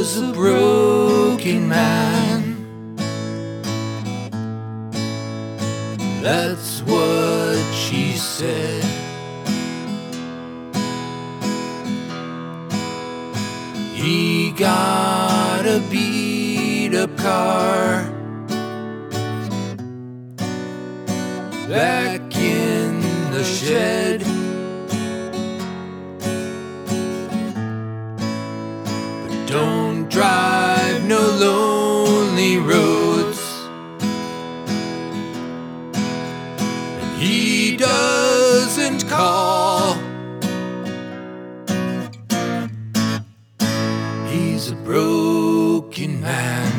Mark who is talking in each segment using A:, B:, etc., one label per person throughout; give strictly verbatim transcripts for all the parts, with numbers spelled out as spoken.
A: was a broken man. That's what she said. He got a beat-up car back in the shed. But don't drive no lonely roads. And he doesn't call. He's a broken man.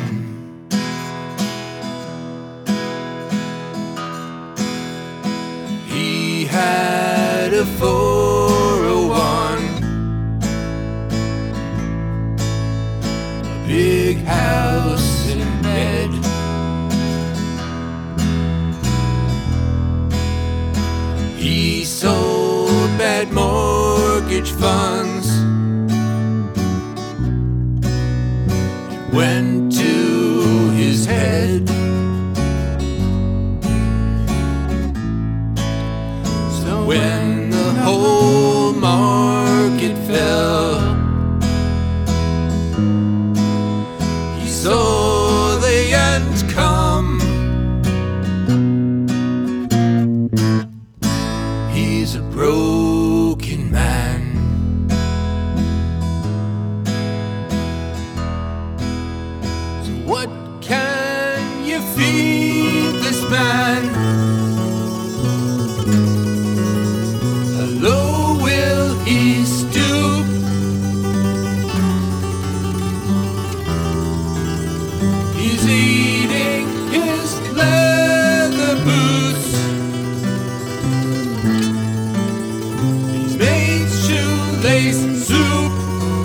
A: He had a four oh one, a big house and bed. He sold bad mortgage funds. It went to his head. So when the whole market fell, he saw the end come. He's a broken man. So what can you feed this man? How low will he stoop? He's eating his leather boots. He's made shoelace soup.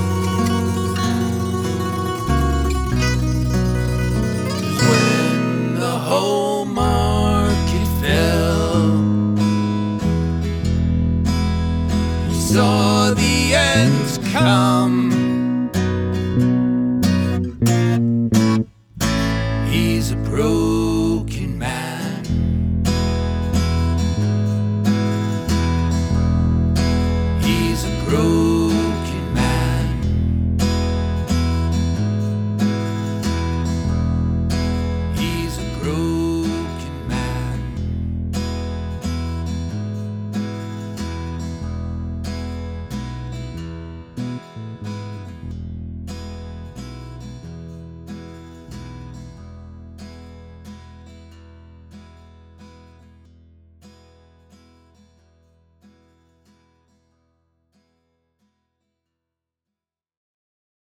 A: When the whole market fell, he saw the end come.